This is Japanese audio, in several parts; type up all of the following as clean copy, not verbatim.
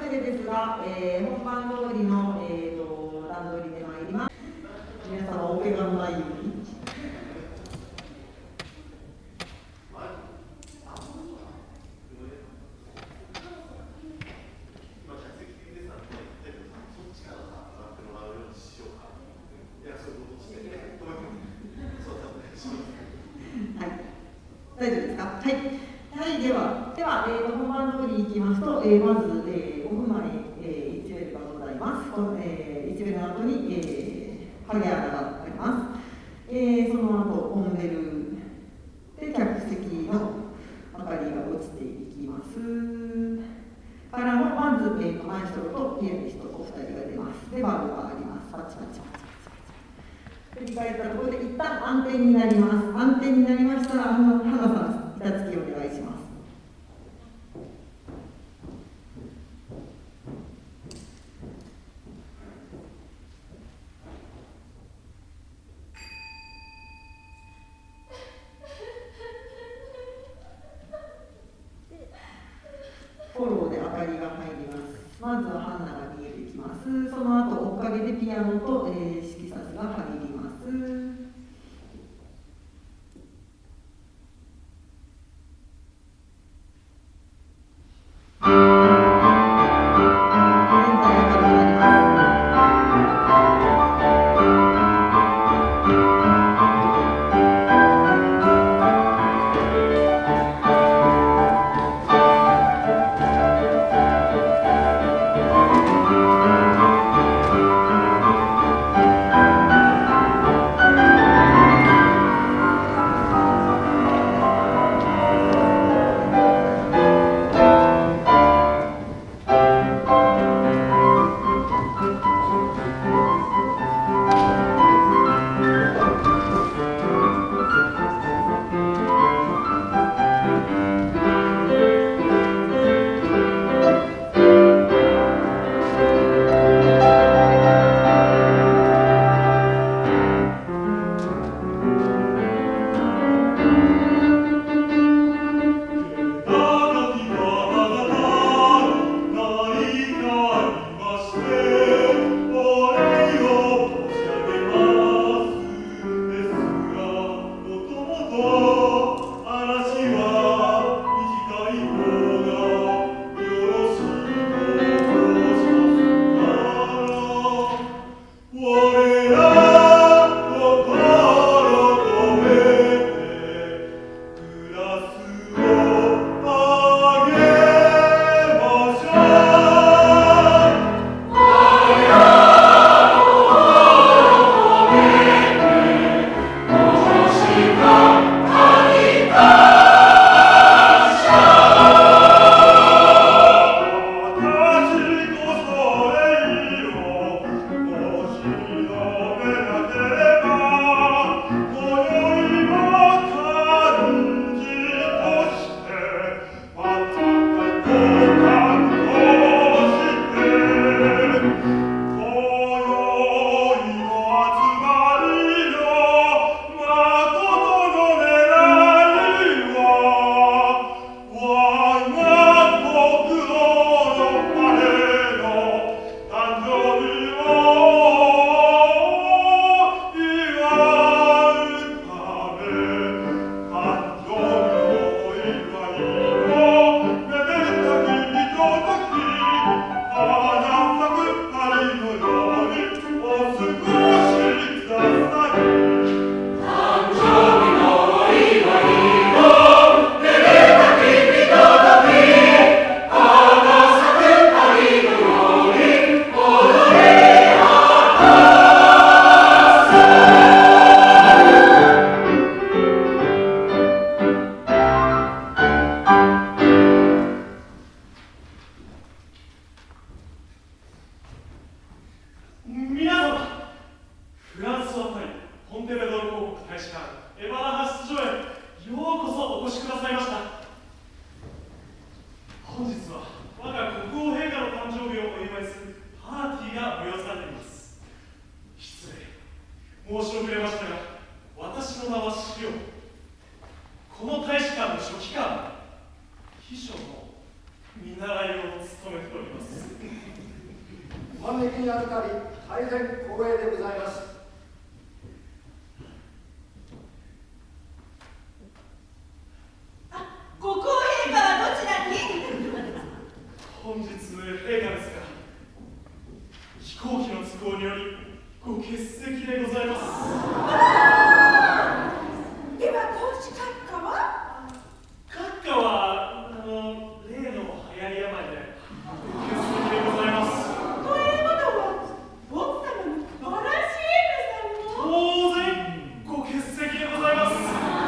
してですが、本番通りの、段取りで参ります。皆様お怪我のないように。大丈夫ですか。はい。はい、では、本番通りいきますと、まず、5分前に、1ベルがございます。1ベルの後に、ハゲ穴があります。その後、オンベルで客席の明かりが落ちていきます。からの、まず、マエストロとピアニストお二人が出ます。で、バルがあります。パチパチパチパチパチ。振り返ったところで一旦安定になります。安定になりましたら、花さん、板付きお願いします。フォローで明かりが入ります。まずはハンナが見えてきます。その後、追っかけでピアノと、色彩が入ります。 申し遅れましたが、私の名は資料。この大使館の書記官、秘書の見習いを務めております。 招きにあたり大変光栄でございます。 ご公陛下はどちらに？ 本日陛下ですが、飛行機の都合によりご欠席でございます。 では公子閣下は？ 閣下は例の流行り病でご欠席でございます。 ということは奥様のバラシエルさんも？ 当然ご欠席でございます。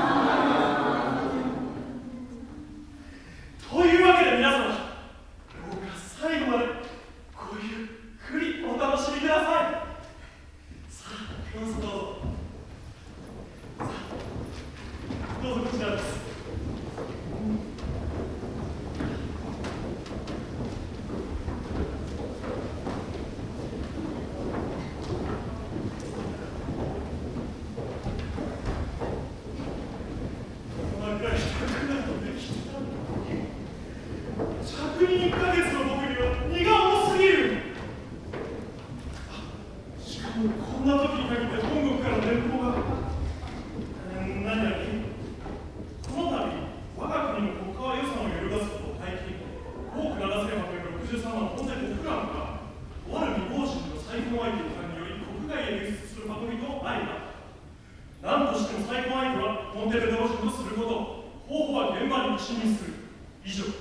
というわけで皆様、どうか最後までごゆっくりお楽しみください。さあ、どうぞどうぞ。さあ、どうぞこちらです。着任1ヶ月の僕には荷が重すぎる。しかもこんな時に限って本国からの連邦が何よりこの度我が国の国家予算を揺るがすことを背景に5億7863万本体国覧がとある未亡人の再婚相手の間により国外へ輸出する運びとなりだ。何としても再婚相手はモンテベドロ人とすること、候補は現場に一任する。以上。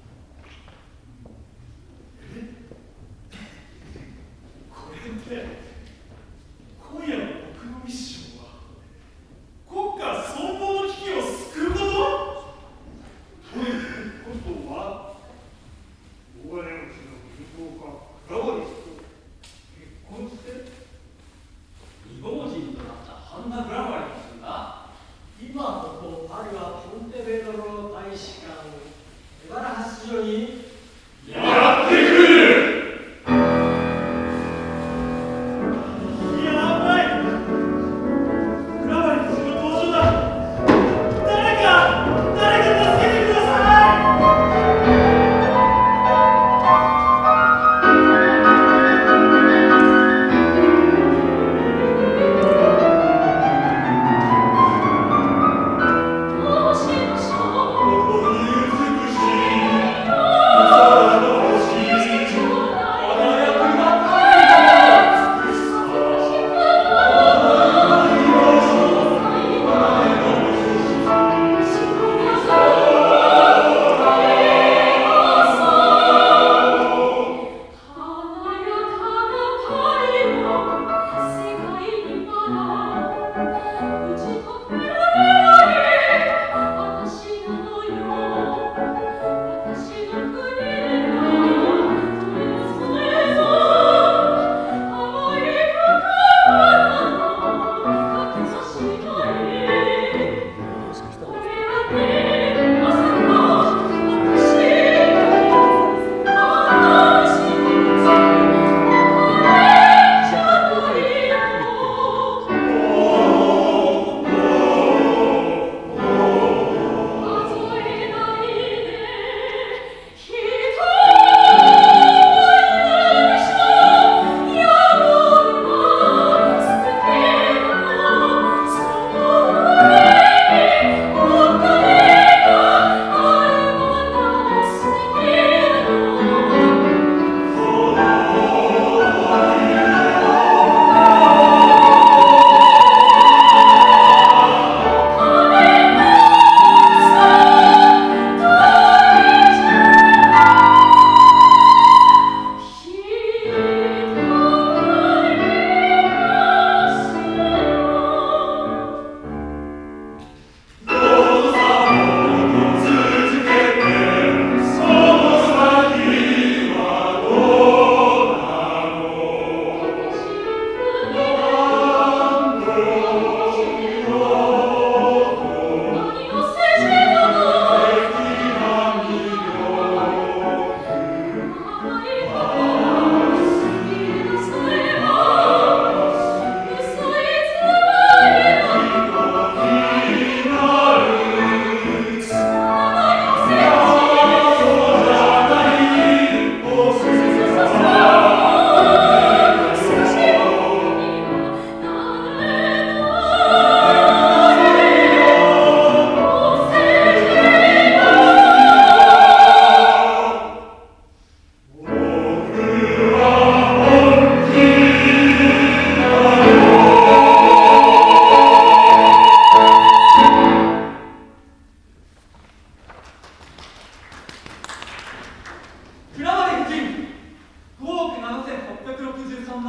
これって今夜の僕のミッションは国家存亡の危機を救うこと？ ということは、大金持ちの銀行家ラワリスと結婚して？ 未亡人となったハンナ・グラマリですが、今ここパリはポンテベドロ大使館、エバラ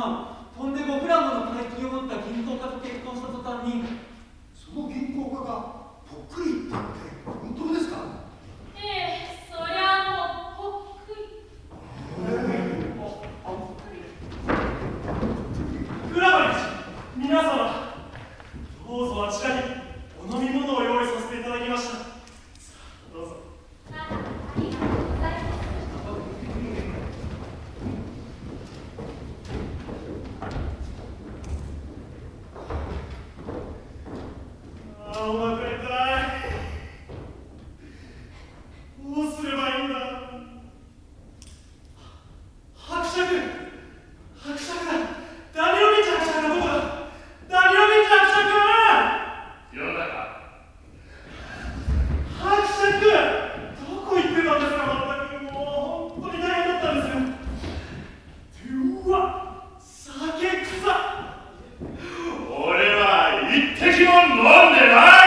がトンデゴフラムの大金を持った銀行家と結婚した途端に、 その銀行家がぽっくりって本当ですか？ ええ、そりゃもうぽっくり。 浦原氏、皆様、どうぞあちらにお飲み物を用意させていただきました。さあ、どうぞ。 ありがとうございます。 ああ、お腹痛い。どうすればいいんだ。伯爵だ。ダリオミッチ伯爵はどこだ。ダリオミッチ伯爵世の中。 伯爵、どこ行ってたんですか。全くもう本当に大変だったんですよ。うわ、酒臭っ。 俺は一滴も飲んでない。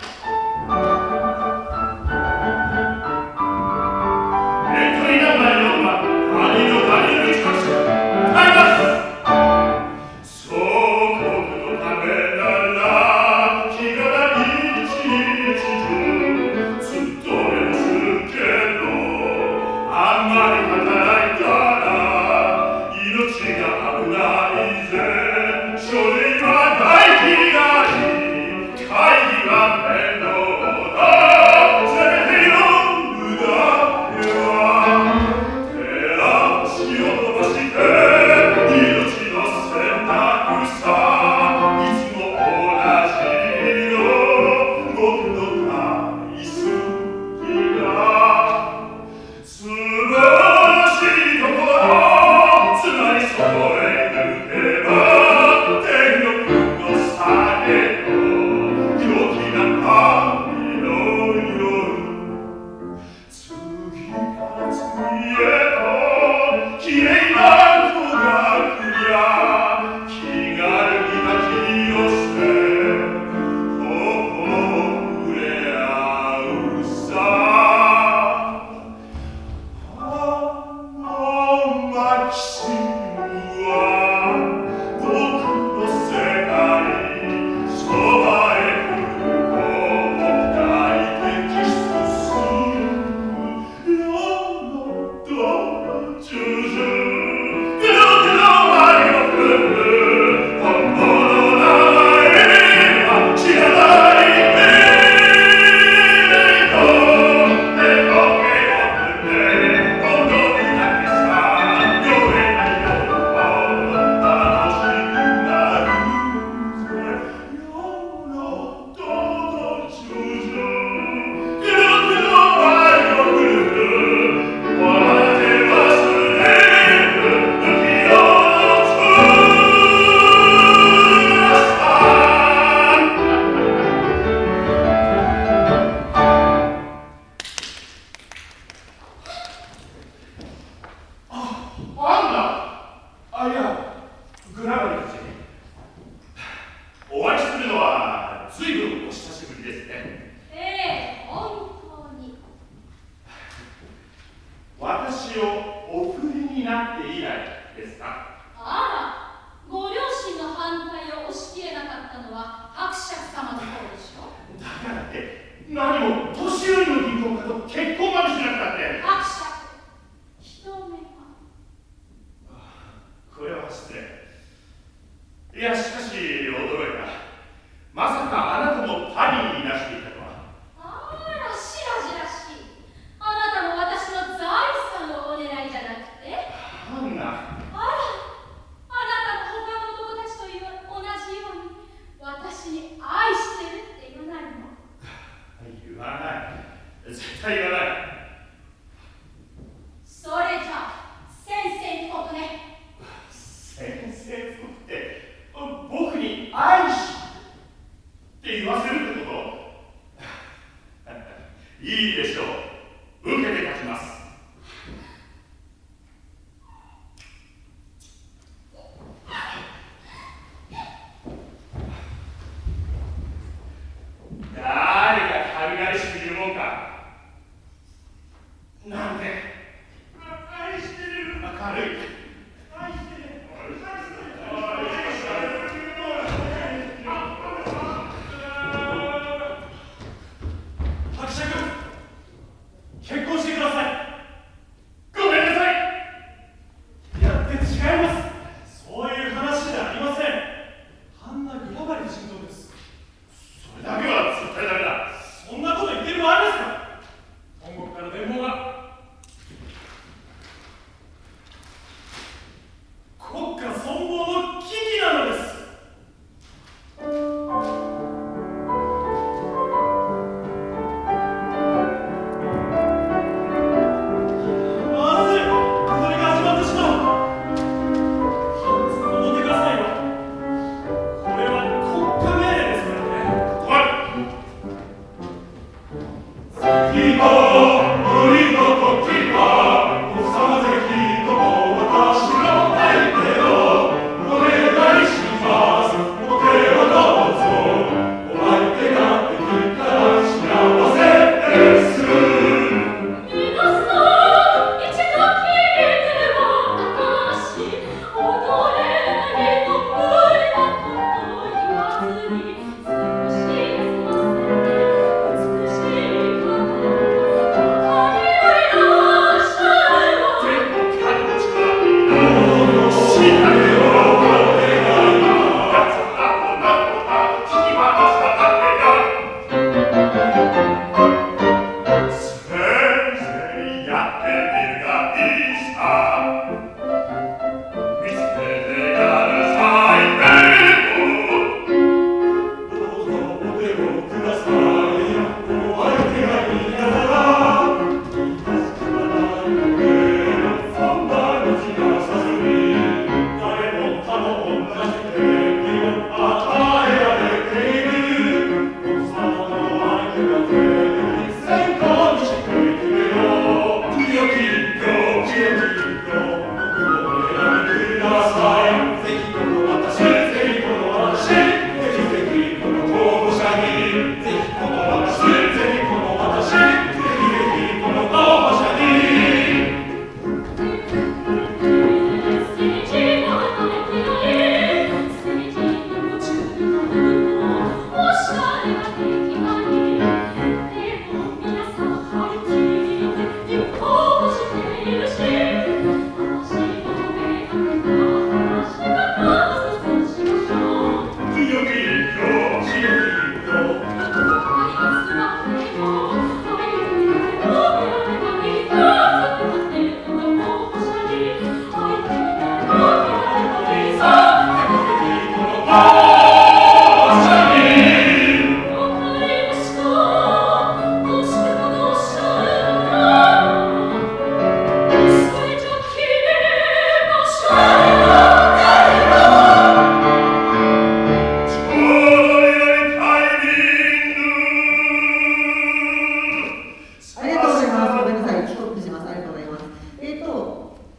エントリーナンバー4番兄のダリオミッチ伯爵タイガース。祖国のためなら気が一日中ずっとやるけど、あんまり働いたら命が危ないぜ。書類は大嫌い、会議は面倒だ。せめて読むだけは手足を伸ばして命の選択さ。いつも同じの僕の大好きだ。素晴らしいところ、つまりそこへ抜けば天国の酒と陽気な旅の夜。次から次へと綺麗な子が来りゃ気軽に抱き寄せ頬触れ合うさ。マキシムは僕の世界、そばへ来ること抱いてキスする。ロロドジュジュグログロマリオフル、本物の名前は知らないけど、手こけを振って本当にだけさ、酔えない夜を楽しくなるぜ。ロロドドジュジュグログロマリオフル、笑って忘れる不器用のつらさ。アンナ、いや、グラバリーたち。お会いするのは随分お久しぶりですね。 ええ、本当に。 私をお振りになって以来ですか？ あら、ご両親の反対を押し切れなかったのは伯爵様の方でしょ。 だからって何も年寄りの銀行家と結婚までしなくたって。 伯爵、人目が。 これは失礼。いや、しかし驚いた。まさかあなたもパリにいらしていたとは。 あら、しらじらしい。あなたも私の財産をお狙いじゃなくて。 アンナ、 あら、あなたも他の男たちと同じように私に愛してるって言わないの？ 言わない。絶対言わない。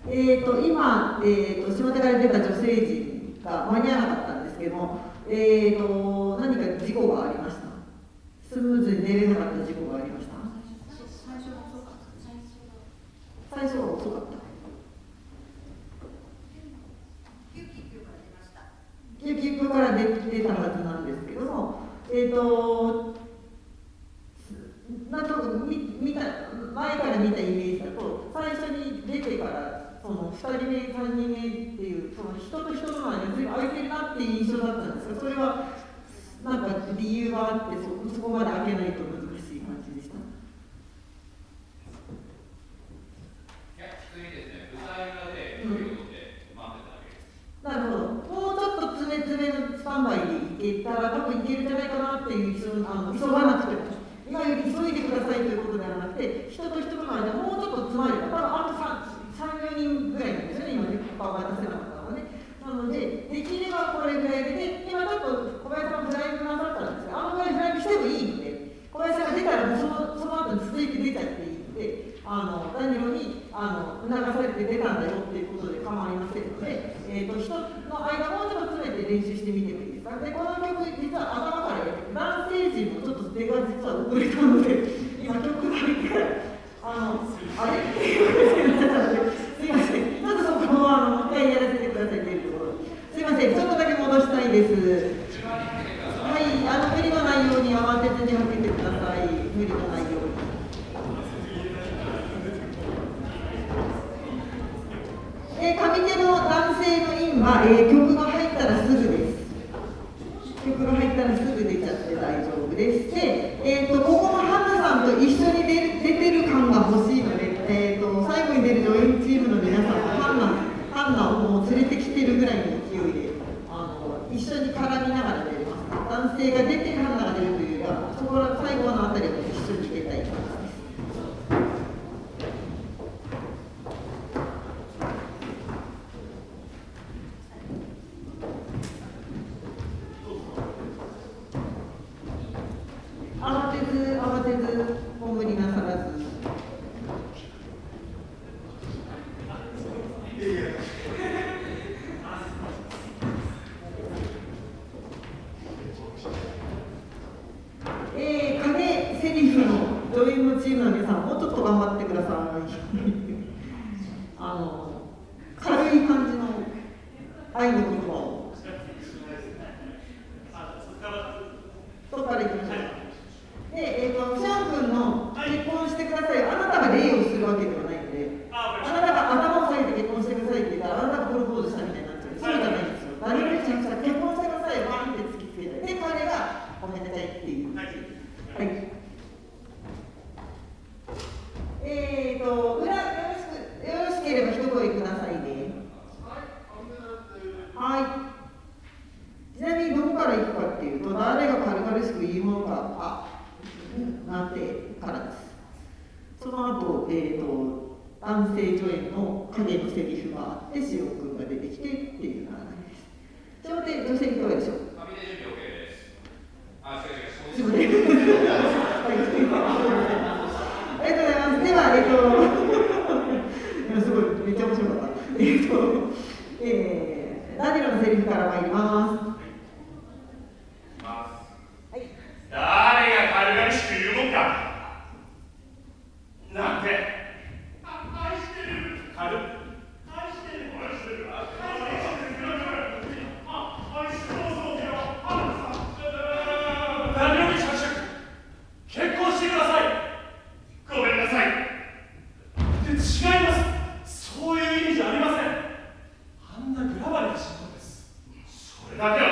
今、下手から出た女性陣が間に合わなかったんですけども、何か事故がありました。スムーズに寝れなかった事故がありました。最初は遅かった。救急から出たはずなんですけども、なんとなく前から見たイメージだと、最初に出てからその2人目、3人目っていう、その人と人との間に随分空いてるなっていう印象だったんですが、それはなんか理由があって、そこまで開けないと難しい感じでした。 いや、普通にですね、舞台裏で距離を取って待ってただけです。 なるほど。もうちょっと詰めのスタンバイでいけたら多分いけるんじゃないかなっていう急がなくても。今より急いでくださいということではなくて、人と人との間もうちょっと詰まれば、多分あと3、4人ぐらいなんですよね、今ね、顔が出せなかったのはね。なので、できればこれぐらいで、今ちょっと小林さんフライングなさったんですが、あのぐらいフライングしてもいいので、小林さんが出たらもうその後に続いて出ちゃっていいので、ダニロに促されて出たんだよっていうことで構いませんので、人の間もうちょっと詰めて練習してみてもいいですか。で、この曲、実は頭から男性陣もちょっと手が実は遅れたので、今曲が入ってあれっていうことになっちゃったので、すいません、ちょっとそこをもう一回やらせてくださいというところ。すいません、ちょっとだけ戻したいです。はい、無理のないように慌てずに開けてください。無理のないように。上手の男性の印は、曲が入ったらすぐです。曲が入ったらすぐ出ちゃって大丈夫です。で、ここもハンナさんと一緒に出てる感が欲しいので、最後に出る助演チームの皆さんはハンナをもう連れてきてるぐらいの勢いで一緒に絡みながら出れます。男性が出てハンナが出るというよりは、そこから最後のあたりを一緒に出たい感じです。慌てず、もう無理なさらず。影セリフの女優のチームの皆さん、もうちょっと頑張ってください。軽い感じの愛の言葉を。そこからいきましょう。で、シャン君の結婚してください。あなたが礼をするわけではないので、あなたが頭を下げて結婚してくださいって言ったら、あなたがプロポーズしたみたいになっちゃう。そうじゃないんですよ。誰よりちゃんと結婚してください、バーンって突きつけて。で、彼がおめでたいっていう。はい。よろしければ一声くださいね。はい。ちなみにどこから行くかっていうと、誰が軽々しく言うものか、なんてからです。その後、男性助演の影のセリフがあって、しおくんが出てきてっていう流れです。それで女性いかがでしょう。 紙で準備 OK です。 すいません。ありがとうございます。では、すごい、めっちゃ面白かった。ダニロのセリフから参ります。 誰が軽々しく言うもんか。なんて愛してる。愛してる。愛してる。愛してる。何より着手。結婚してください。ごめんなさい。違います。そういう意味じゃありません。あんなグラバリーな仕事です。それだけは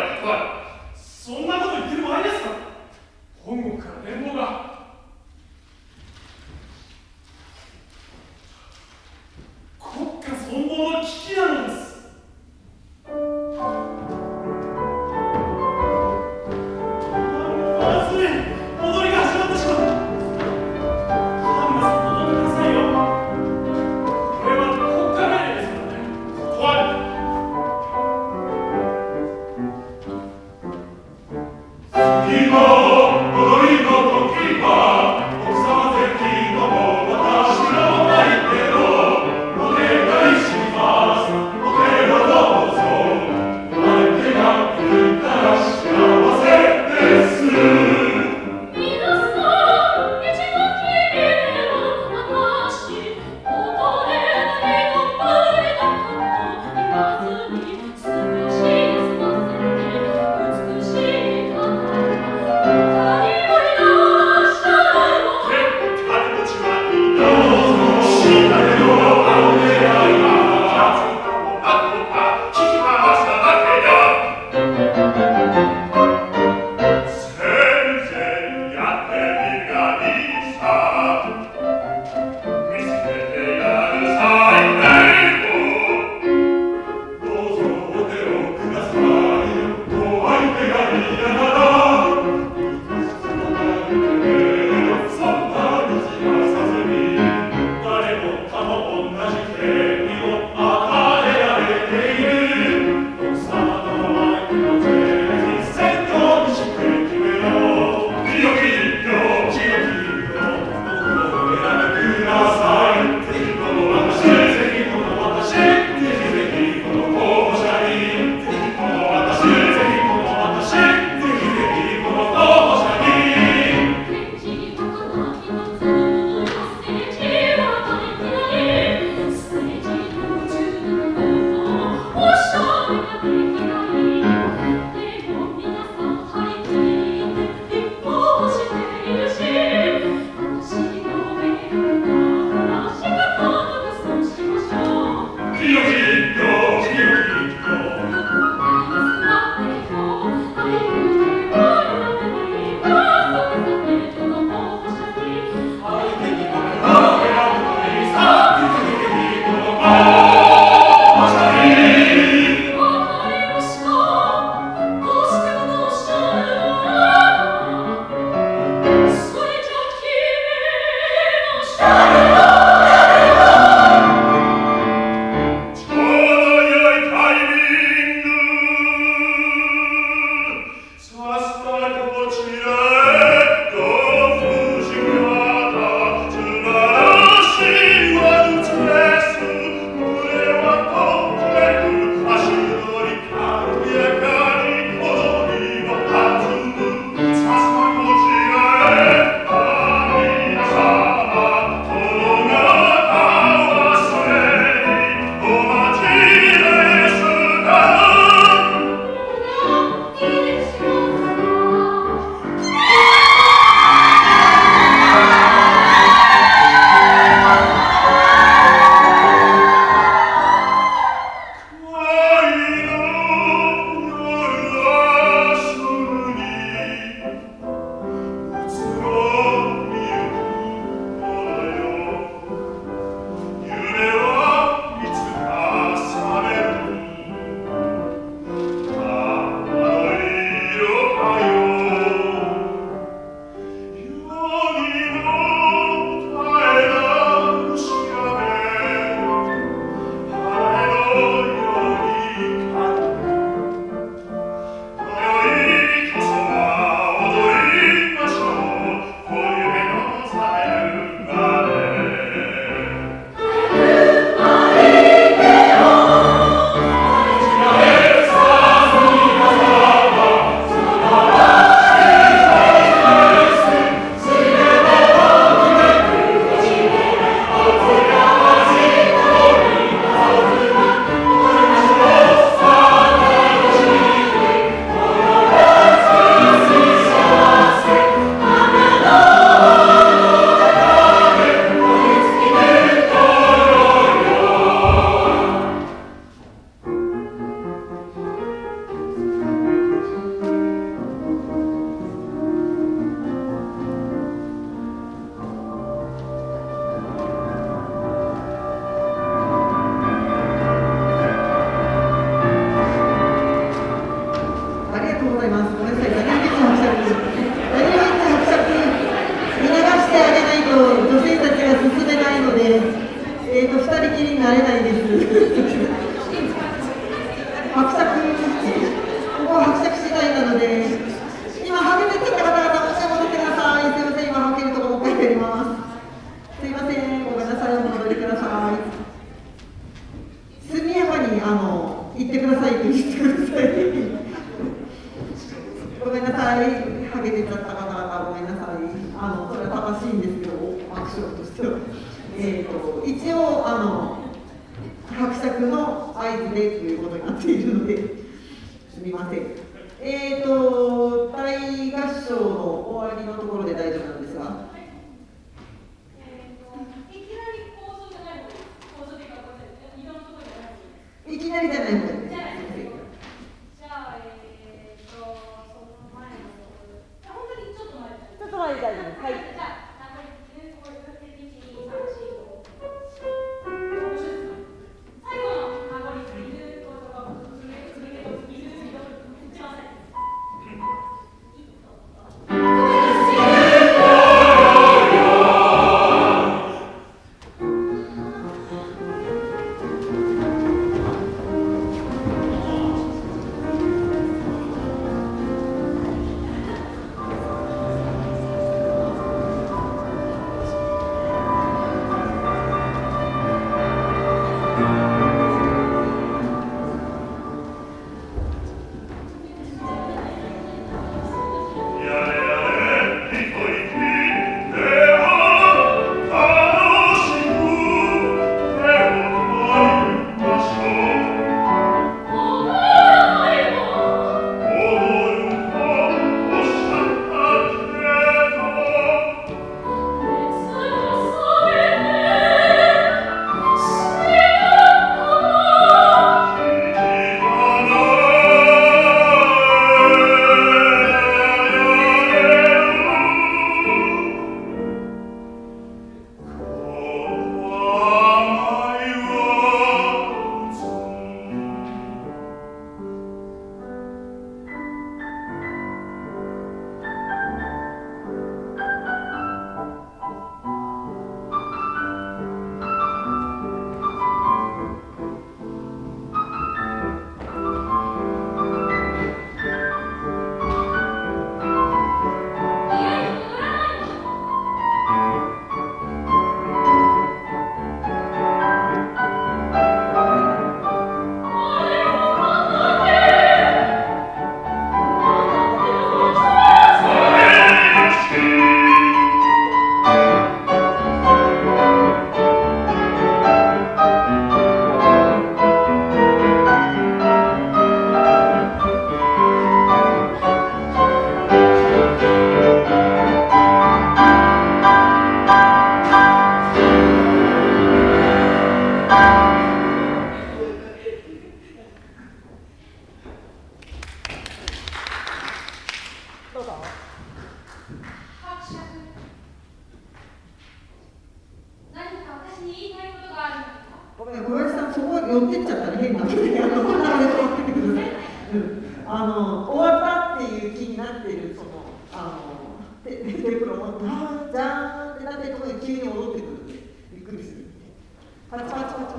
そこ寄ってっちゃったら変なんで、こんな感じで終わってください。終わったっていう気になってる、テープロも、じゃーんってなってるところに急に戻ってくるんで、びっくりする。パチパチパチパチパチ。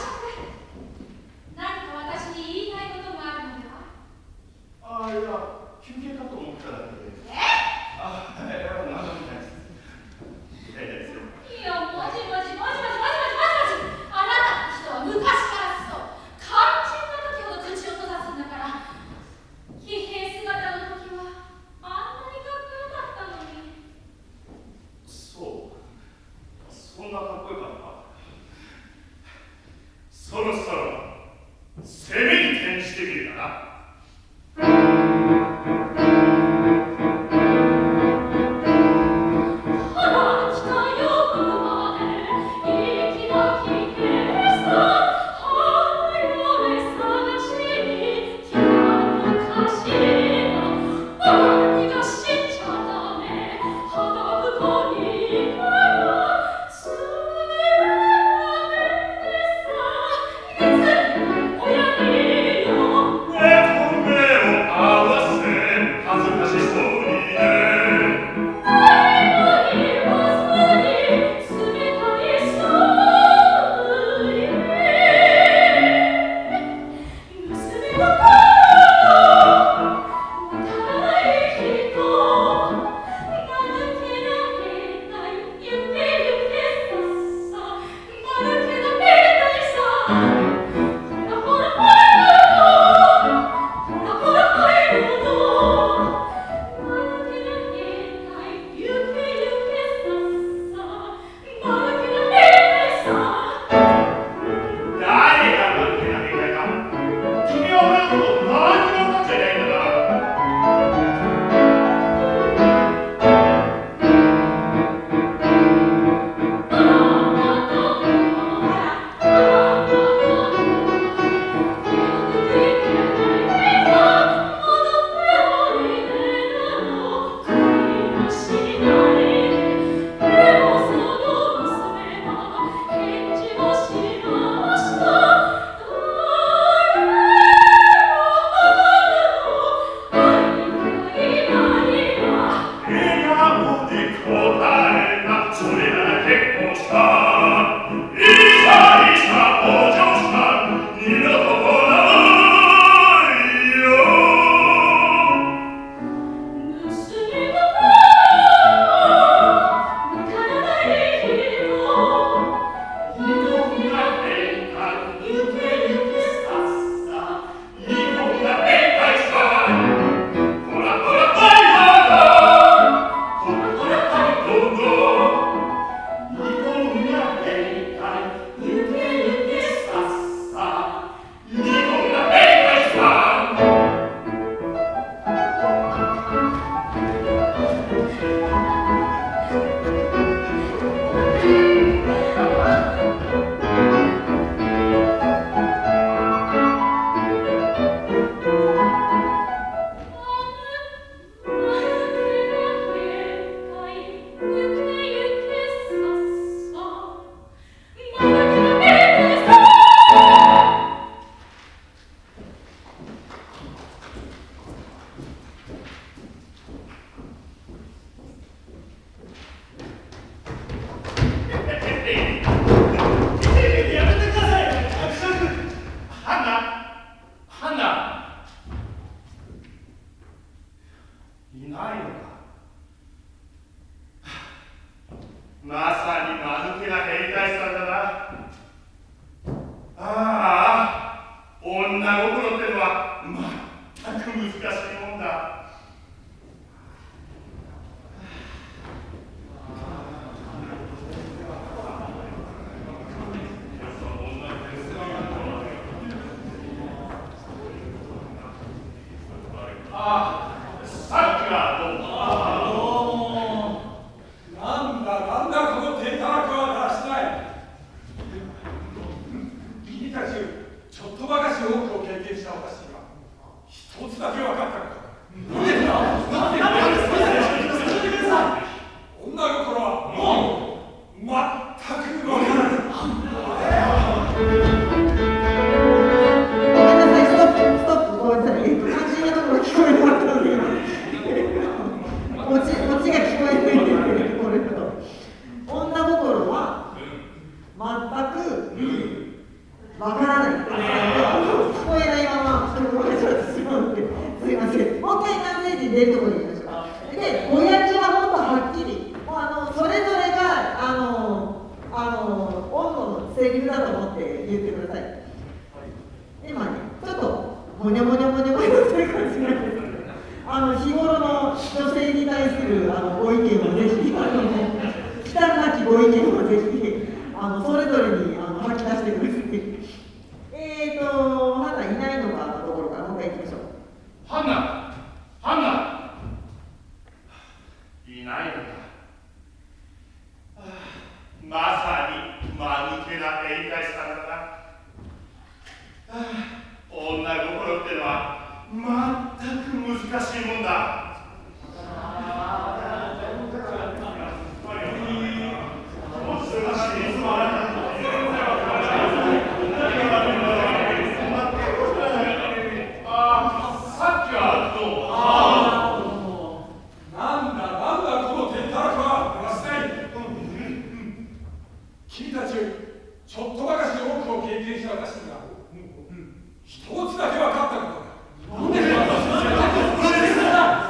何か私に言いたいことがあるのでは？ ああ、いや、休憩かと思っただけで。ああ、いや、なんでもないです。いいや、もじもじもじもじもじもじもじもじ。あなたの人は昔からそう。肝心な時ほど口を閉ざすんだから。騎兵姿の時はあんなにかっこよかったのに。 そう。そんなかっこよかった。そろそろ攻めに転じてみるかな。 親によって聞こえないままごめんなさいしまうので、すいません。もう一回完成時に出るところに行きましょう。で、親父は本当はっきり、もうそれぞれが温度のセリフだと思って言ってください。今ね、ちょっともにょもにょもにょもにょという感じなんですけど、日頃の女性に対するご意見をぜひ、忌憚なきご意見をぜひ、それぞれに吐き出してください。ハンナいないのかのところからもう一回行きましょう。 ハンナいないのか。まさに間抜けな兵隊さんだな。女心ってのは全く難しいもんだ。 君たちちょっとばかし多くを経験した私には一つだけ分かったことだ。なんで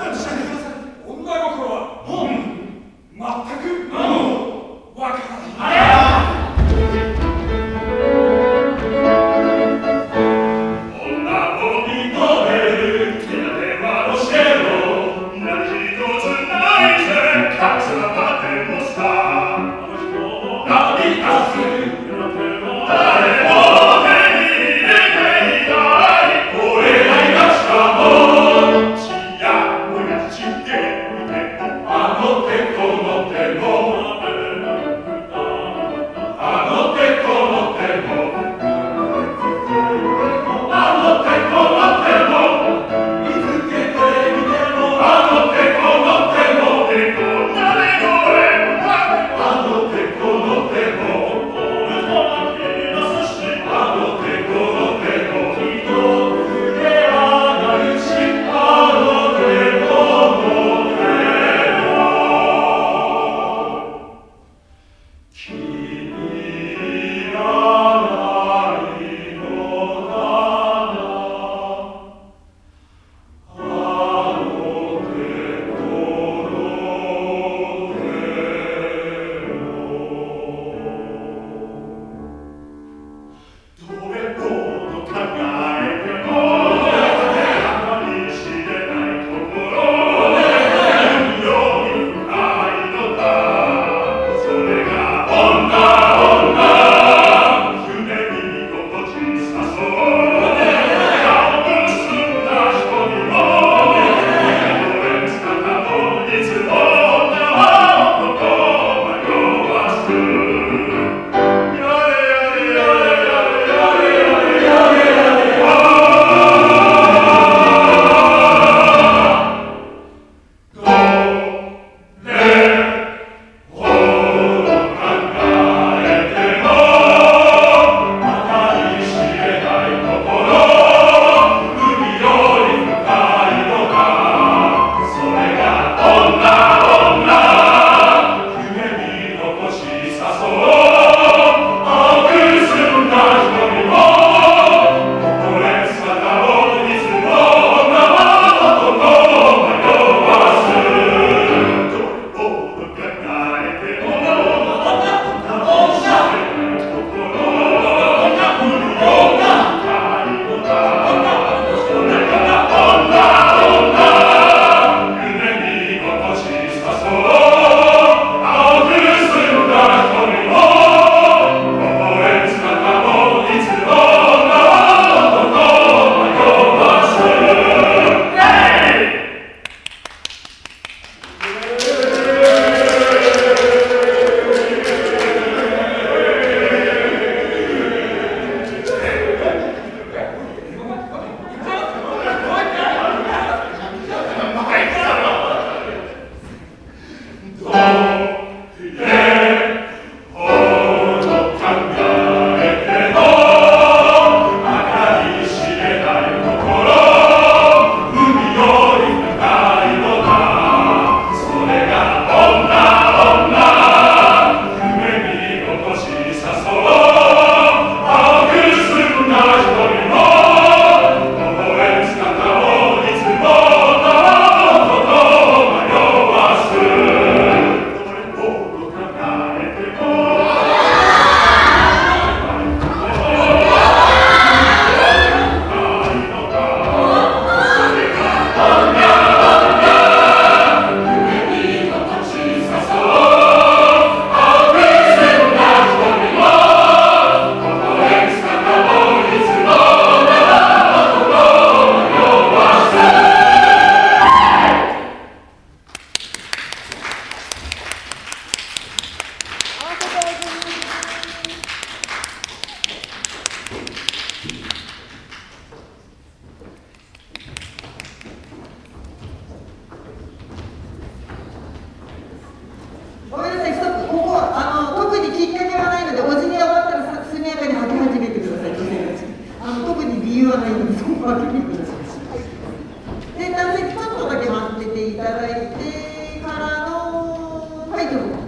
理由はないので、そこは聞いてください。で、男性ちょっとだけ待ってていただいてからの、はい、どうぞ。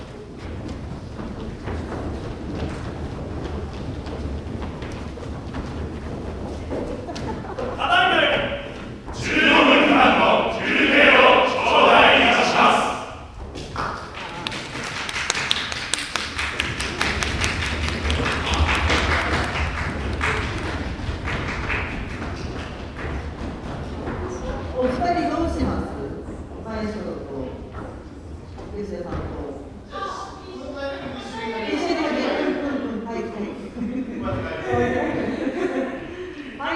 ただいま15分間の休憩を頂戴いたします。 お二人どうします？前所と吉田さんと。